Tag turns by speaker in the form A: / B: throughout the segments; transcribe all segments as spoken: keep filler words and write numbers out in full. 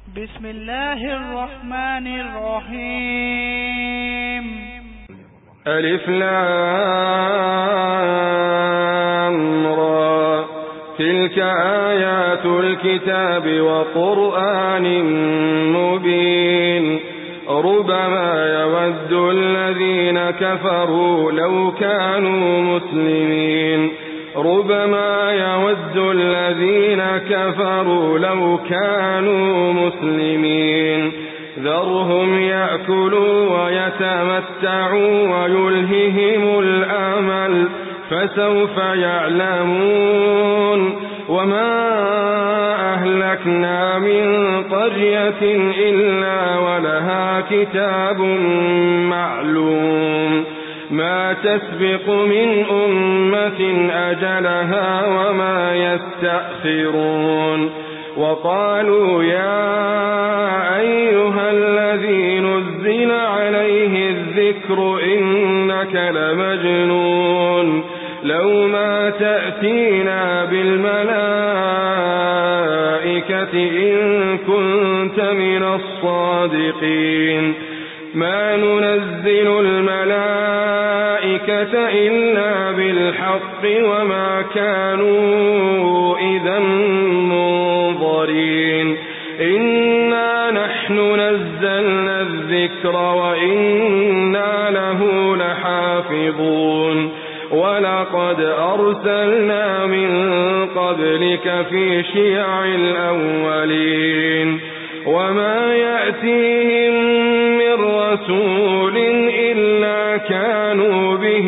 A: بسم الله الرحمن الرحيم.
B: ألف لام را تلك آيات الكتاب وقرآن مبين ربما يود الذين كفروا لو كانوا مسلمين ربما يود الذين كفروا لو كانوا مسلمين ذرهم يأكلوا ويتمتعوا ويلههم الأمل فسوف يعلمون وما أهلكنا من قرية إلا ولها كتاب معلوم ما تسبق من أمة أجلها وما يستأخرون وقالوا يا أيها الذي نزل عليه الذكر إنك لمجنون لو ما تأتينا بالملائكة إن كنت من الصادقين ما ننزل الملائكة إلا بالحق وما كانوا إذا منظرين إنا نحن نزلنا الذكر وإنا له لحافظون ولقد أرسلنا من قبلك في شيع الأولين وما يأتيهم من رسول إلا كانوا به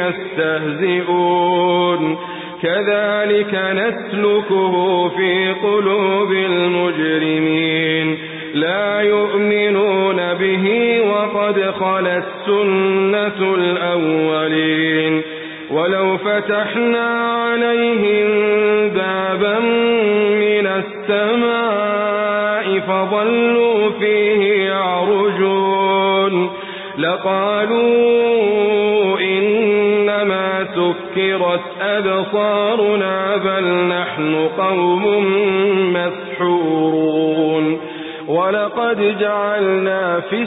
B: يستهزئون كذلك نسلكه في قلوب المجرمين لا يؤمنون به وقد خلت سنة الأولين ولو فتحنا عليهم بابا من السماء فظلوا فيه يعرجون لقالوا إنما سكرت أبصارنا بل نحن قوم مسحورون ولقد جعلنا في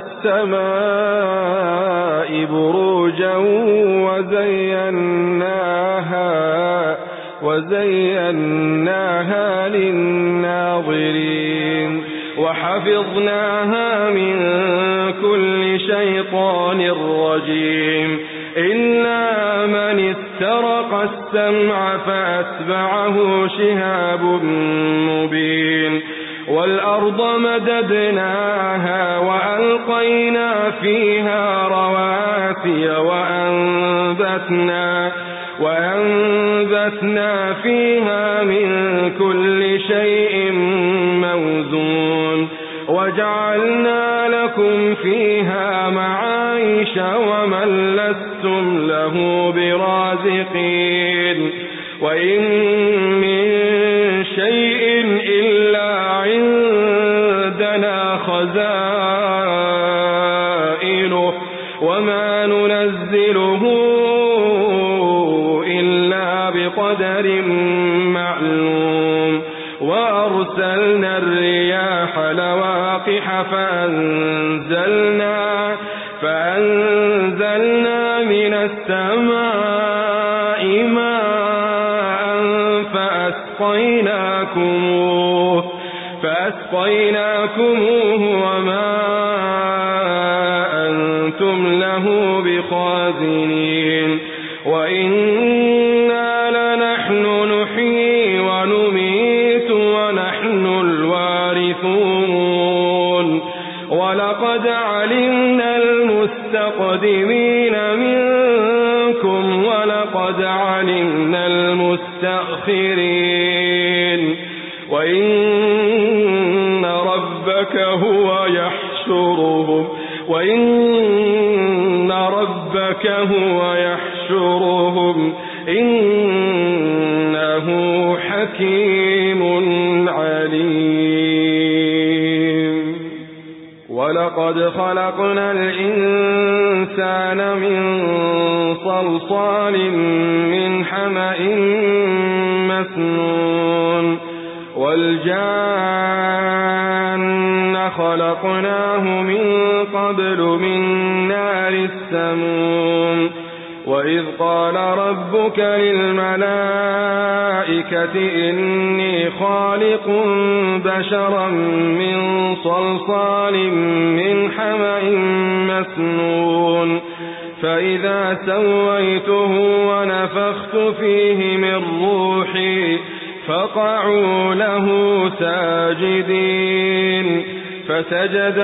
B: السماء بروجا وزيناها وزيناها للناظرين وحفظناها من كل شيطان رجيم إلا من استرق السمع فأتبعه شهاب مبين والأرض مددناها وألقينا فيها رواسي وأنبتنا وأنبتنا فيها من كل شيء موزون وجعلنا لكم فيها معايش ومن لستم له برازقين وإن من شيء إلا عندنا خزائنه وما ننزله إلا بقدر معلوم وأرسلنا الرياح لواقح فأنزلنا فأنزلنا من السماء ماء فأسقيناكموه فأسقيناكموه وما أنتم له بخازنين وإنا لنحن نحيي ونميت ونحن الوارثون ولقد علمنا المستقدمين منكم ولقد علمنا المستأخرين وإن ربك هو يحشرهم وإن ربك هو يحشرهم إنه حكيم عليم ولقد خلقنا الإنسان من صلصال من حمأ مسنون والجان خلقناه من قبل من نار السموم وإذ قال ربك للملائكة إني خالق بشرا من صلصال من حمأ مسنون فإذا سويته ونفخت فيه من روحي فقعوا له ساجدين فسجد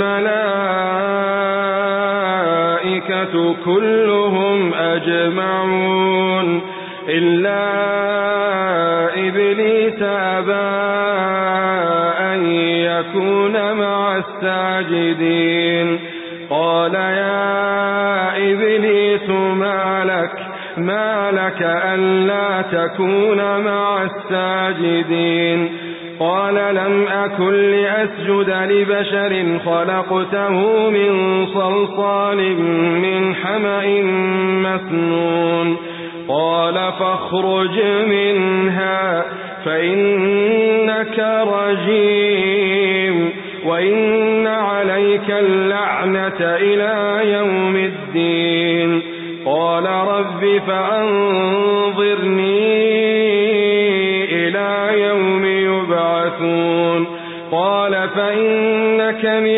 B: الملائكة كلهم أجمعون إلا إبليس أبى أن يكون مع الساجدين قال يا إبليس ما لك ما لك ألا تكون مع الساجدين قال لم أكن لأسجد لبشر خلقته من صلصال من حمأ مسنون قال فاخرج منها فإنك رجيم وإن عليك اللعنة إلى يوم الدين قال رب فأنظرني إلى يوم يبعثون قال فإنك من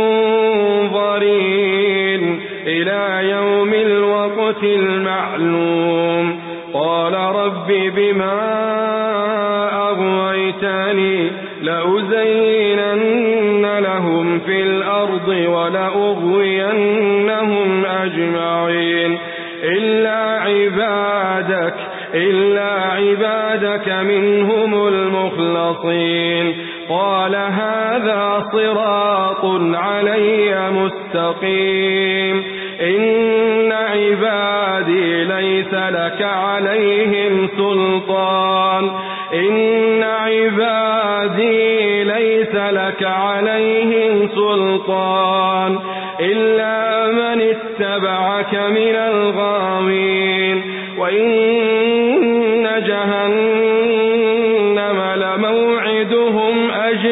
B: المنظرين إلى يوم الوقت المعلوم قال رب بما أغويتني لأزينن لهم في الأرض ولأغوينهم أجمعين إلا عبادك إلا عبادك منهم المخلصين قال هذا صراط علي مستقيم إن عبادي ليس لك عليهم سلطان إن عبادي ليس لك عليهم سلطان إلا من اتبعك من الغاوين وإن جهنم لموعدهم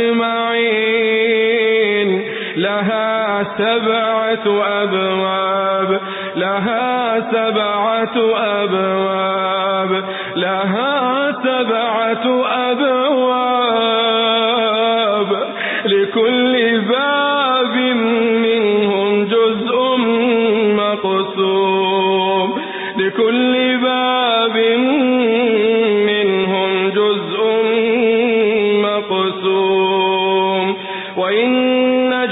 B: أجمعين لها سبعة أبواب لها سبعة أبواب لها سبعة أبواب لكل باب منهم جزء مقسوم لكل باب منهم جزء مقسوم وإن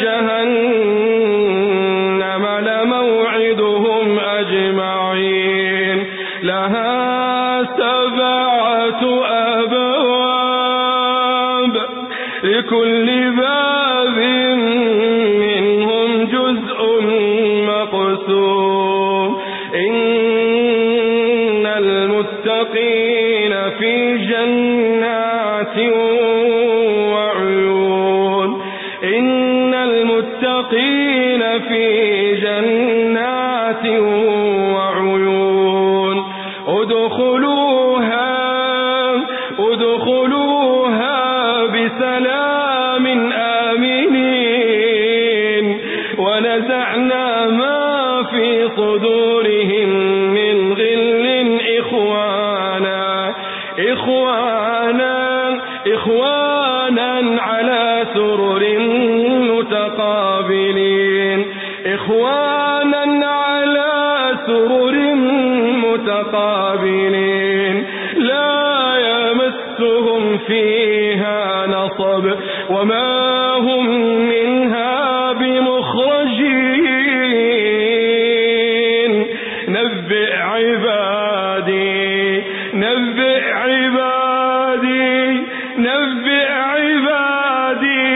B: جهنم لموعدهم أجمعين لها سبعة أبواب لكل باب منهم جزء مقسوم إن المتقين في جنات وعيون إن المتقين في جنات وعيون ادخلوها ادخلوها بسلام آمنين ونزعنا ما في صدورهم من غل إخوانا إخوانا إخوانا على سرر متقابلين إخوانا على سرر متقابلين لا يمسهم فيها نصب وما هم منها بمخرجين نبئ عبادي نبئ عبادي نبئ عبادي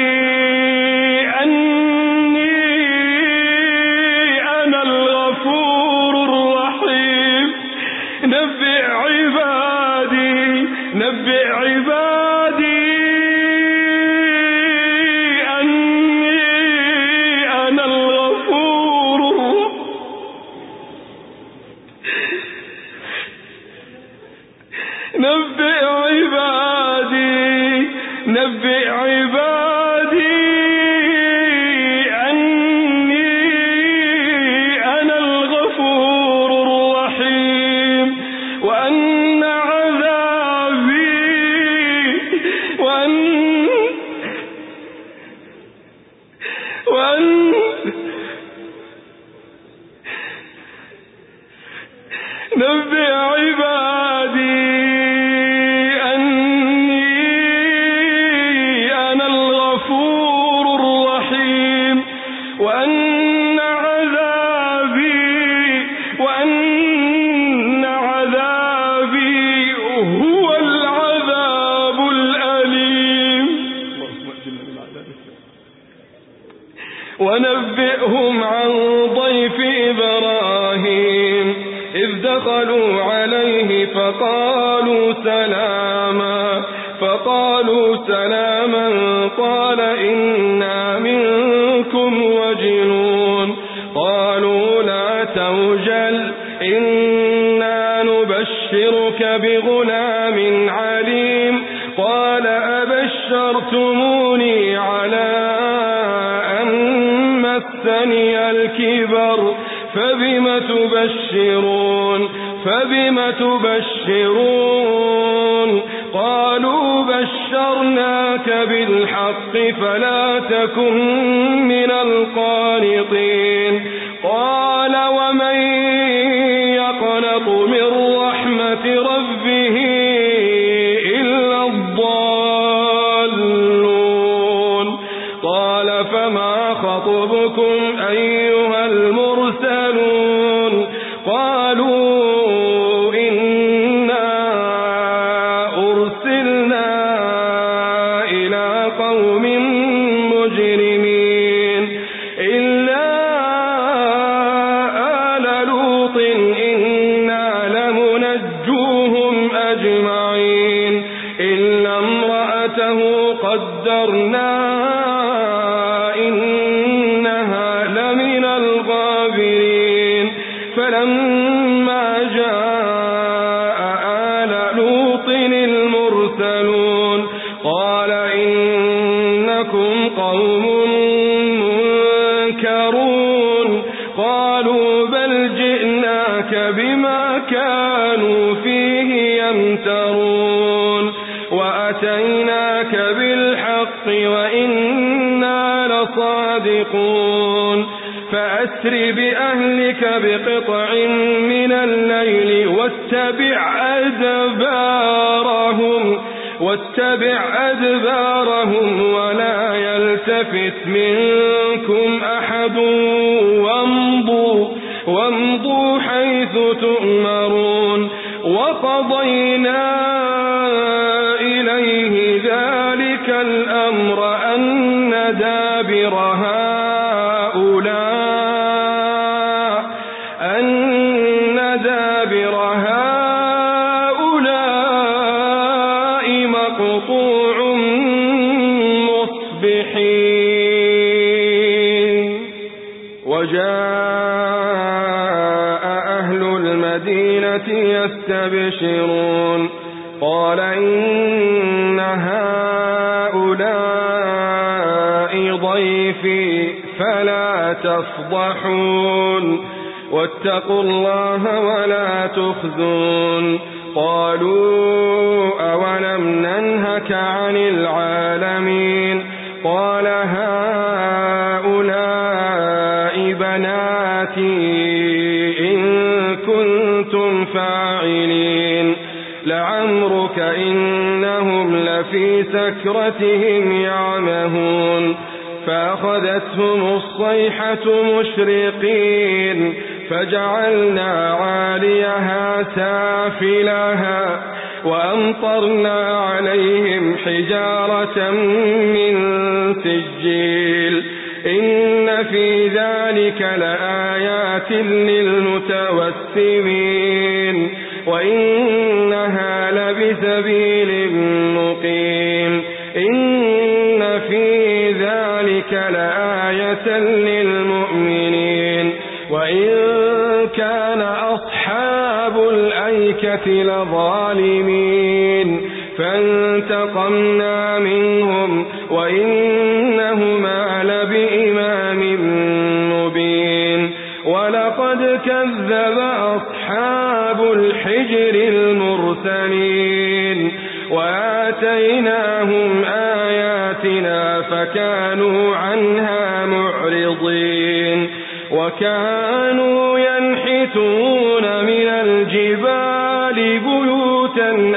B: أني أنا الغفور الرحيم نبئ عبادي نبئ عبادي أني وأن نبئ عبادي أني أنا الغفور الرحيم وأن عذابي وأن عذابي هو العذاب الأليم. ونبئهم عن ضيف إبراهيم إذ دخلوا عليه فقالوا سلاما فقالوا سلاما قال إنا منكم وجلون قالوا لا توجل إنا نبشرك بغلام عليم قال أبشرتموني على أن مسني الكبر فبم تبشرون فبم تبشرون قالوا بشرناك بالحق فلا تكن من القانطين قال ومن يقنط من رحمة ربه إلا الضالون قال فما خطبكم أيها المرسلون قالوا إنا أرسلنا إلى قوم مجرمين إلا آل لوط إنا لمنجوهم أجمعين إلا امرأته قدرنا فلما جاء آل لوط المرسلون قال إنكم قوم منكرون قالوا بل جئناك بما كانوا فيه يمترون وأتيناك بالحق وإنا لصادقون فأسر بأهلك بقطع من الليل واتبع أدبارهم واتبع أدبارهم ولا يلتفت منكم أحد وامضوا وامضوا حيث تؤمرون وقضينا إليه ذلك الأمر أن دابر هؤلاء أن دابر هؤلاء مقطوع مصبحين وجاء أهل المدينة يستبشرون قال إن هؤلاء ضيفي فلا تفضحون واتقوا الله ولا تخزون قالوا أولم ننهك عن العالمين قال هؤلاء بناتي إن كنتم فاعلين لعمرك إنهم لفي سكرتهم يعمهون فأخذتهم الصيحة مشرقين فجعلنا عاليها سافلها وأمطرنا عليهم حجارة من سجيل إن في ذلك لآيات للمتوسمين وإنها لبسبيل مقيم إن في ذلك لآية للمؤمنين وإن كان أصحاب الأيكة لظالمين فانتقمنا منهم وإنهما لبإمام مبين ولقد كذب أصحاب الحجر المرسلين وآتيناهم آياتنا فكانوا عنها معرضين وكانوا ينحتون من الجبال بيوتا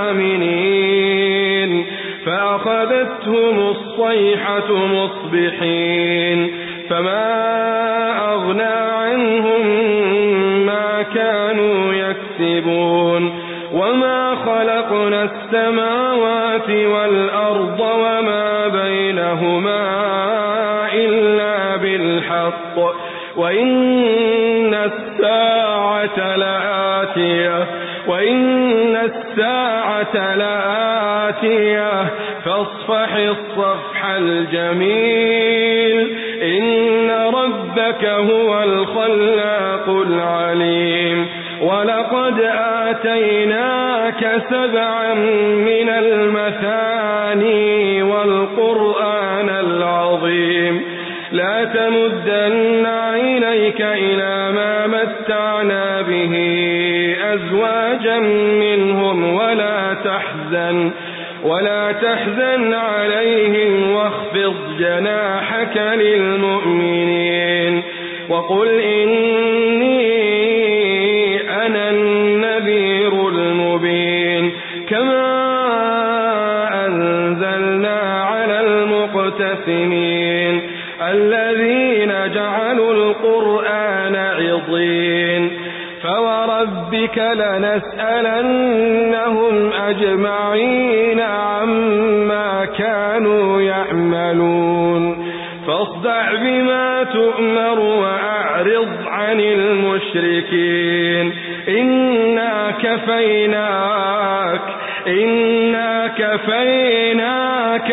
B: آمنين فأخذتهم الصيحة مصبحين فما أغنى عنهم ما كانوا يكسبون وما خلقنا السماوات والأرض وما بينهما إلا بالحق وإن الساعة لآتية وإن الساعة لآتية فاصفح الصفح الجميل إن ربك هو الخلاق العليم ولقد آتيناك سبعا من المثاني والقرآن العظيم لا تمدن عينيك إلى ما متعنا به أزواجا منهم ولا تحزن ولا تحزن عليهم واخفض جناحك للمؤمنين وقل إني أنا النذير المبين كما أنزلنا على المقتسمين الذين جعلوا القرآن عضين فوربك لنسألنهم أجمعين عما كانوا يعملون فاصدع بما تؤمر وأعرض عن المشركين إنا كفيناك إنا كفيناك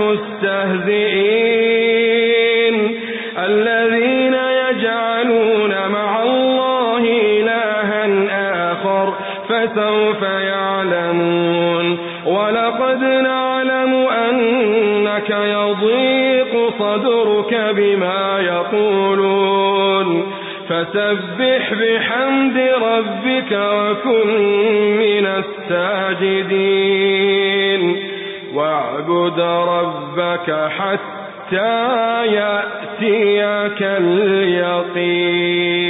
B: المستهزئين الذين يجعلون مع الله إلها آخر فسوف يعلمون ولقد نعلم أنك يضيق صدرك بما يقولون فسبح بحمد ربك وكن من الساجدين واعبد ربك حتى يأتيك اليقين.